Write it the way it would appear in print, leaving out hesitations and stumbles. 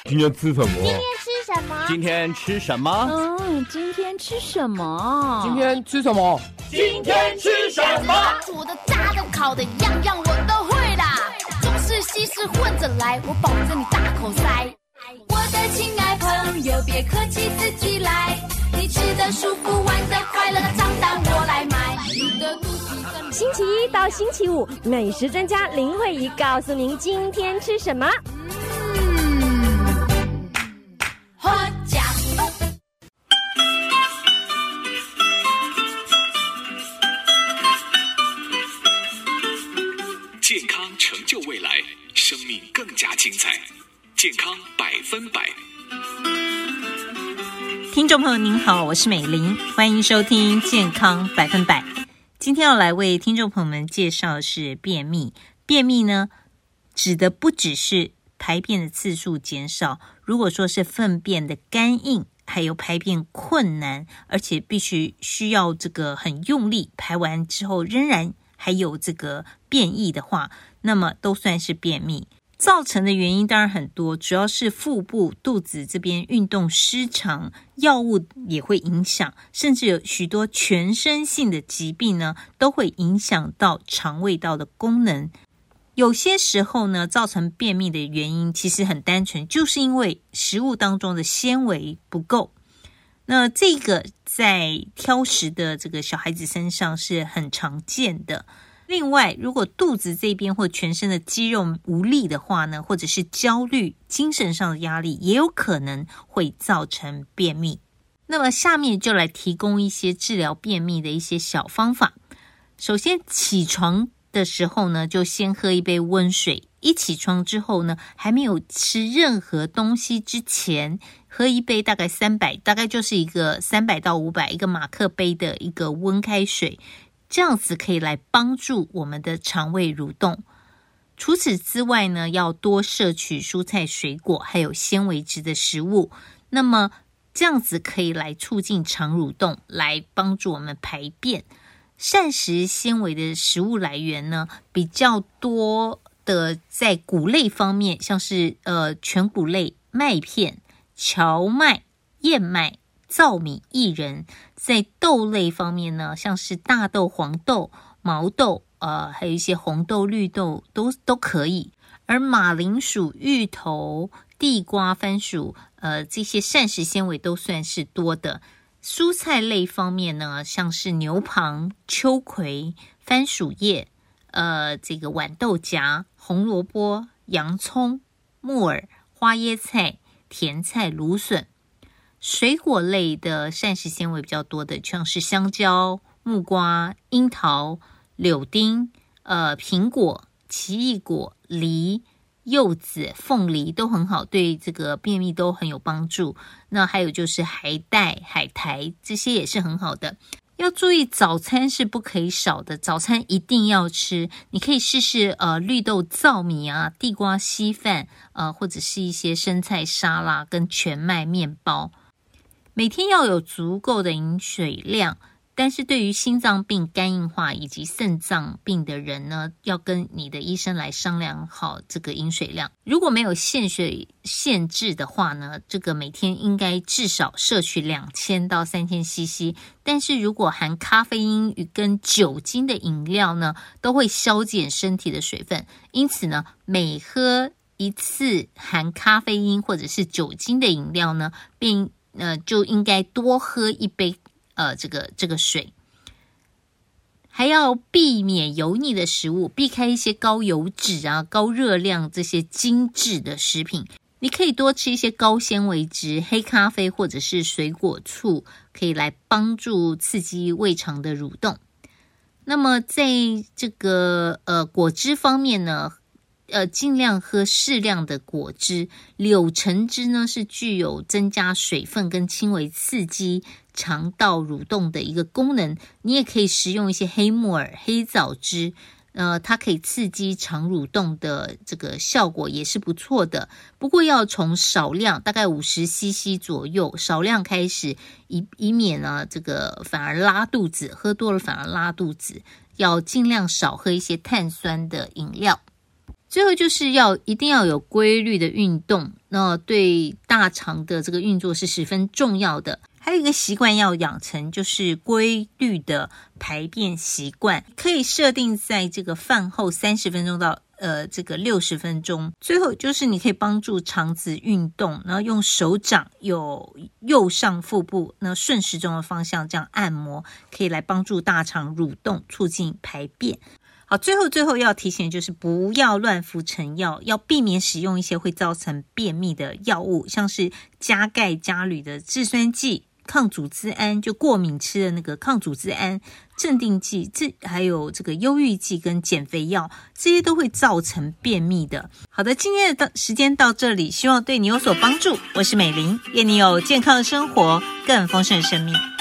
今天吃什么？ 今天吃什么？ 今天吃什么？ 今天吃什么？ 今天吃什么？ 煮的、炸的、烤的，样样我都会啦。中式、西式混着来，我保证你大口塞。我的亲爱朋友，别客气，自己来。你吃的舒服，玩的快乐，账单我来买。你的肚皮跟星期一到星期五，美食专家林慧仪告诉您今天吃什么。 喝甲。 健康成就未来，生命更加精彩。健康100%。 听众朋友您好，我是美玲，欢迎收听健康100%。今天要来为听众朋友们介绍的是便秘。便秘呢，指的不只是排便的次数减少，如果说是粪便的干硬，还有排便困难，而且需要这个很用力，排完之后仍然还有这个便意的话，那么都算是便秘。造成的原因当然很多，主要是腹部、肚子这边运动失常，药物也会影响，甚至有许多全身性的疾病呢，都会影响到肠胃道的功能。有些时候呢，造成便秘的原因其实很单纯，就是因为食物当中的纤维不够。那这个在挑食的这个小孩子身上是很常见的。另外，如果肚子这边或全身的肌肉无力的话呢，或者是焦虑、精神上的压力，也有可能会造成便秘。那么下面就来提供一些治疗便秘的一些小方法。首先，起床的时候呢，就先喝一杯温水。一起床之后呢，还没有吃任何东西之前，喝一杯大概300，大概就是一个300到500一个马克杯的一个温开水。这样子可以来帮助我们的肠胃蠕动。除此之外呢，要多摄取蔬菜水果还有纤维质的食物，那么这样子可以来促进肠蠕动，来帮助我们排便。膳食纤维的食物来源呢，比较多的在谷类方面，像是全谷类、麦片、荞麦、燕麦、糙米、薏仁。在豆类方面呢，像是大豆、黄豆、毛豆，还有一些红豆、绿豆都可以。而马铃薯、芋头、地瓜、番薯，这些膳食纤维都算是多的。蔬菜类方面呢，像是牛蒡、秋葵、番薯叶，这个豌豆荚、红萝卜、洋葱、木耳、花椰菜、甜菜、芦笋。水果类的膳食纤维比较多的，像是香蕉、木瓜、樱桃、柳丁、苹果、奇异果、梨、柚子、凤梨都很好，对这个便秘都很有帮助。那还有就是海带、海苔，这些也是很好的。要注意早餐是不可以少的，早餐一定要吃。你可以试试绿豆糙米啊、地瓜稀饭，或者是一些生菜沙拉跟全麦面包。每天要有足够的饮水量，但是对于心脏病、肝硬化以及肾脏病的人呢，要跟你的医生来商量好这个饮水量。如果没有限水限制的话呢，这个每天应该至少摄取2000到3000 CC， 但是如果含咖啡因与跟酒精的饮料呢，都会消减身体的水分，因此呢，每喝一次含咖啡因或者是酒精的饮料呢，就应该多喝一杯这个水。还要避免油腻的食物，避开一些高油脂啊、高热量这些精致的食品。你可以多吃一些高纤维质、黑咖啡或者是水果醋，可以来帮助刺激胃肠的蠕动。那么在这个果汁方面呢，尽量喝适量的果汁。柳橙汁呢是具有增加水分跟轻微刺激肠道蠕动的一个功能。你也可以食用一些黑木耳、黑枣汁，它可以刺激肠蠕动的这个效果也是不错的。不过要从少量，大概50 CC 左右，少量开始，以免呢这个反而拉肚子，喝多了反而拉肚子。要尽量少喝一些碳酸的饮料。 最后就是一定要有规律的运动，那对大肠的这个运作是十分重要的。还有一个习惯要养成，就是规律的排便习惯，可以设定在这个饭后30分钟到这个60分钟。最后就是你可以帮助肠子运动，然后用手掌有右上腹部那顺时钟的方向这样按摩，可以来帮助大肠蠕动，促进排便。好，最后要提醒的就是不要乱服成药，要避免使用一些会造成便秘的药物，像是加钙加铝的制酸剂、抗组织胺，就过敏吃的那个抗组织胺、镇定剂，还有这个忧郁剂跟减肥药，这些都会造成便秘的。好的，今天的时间到这里，希望对你有所帮助。我是美玲，愿你有健康的生活，更丰盛的生命。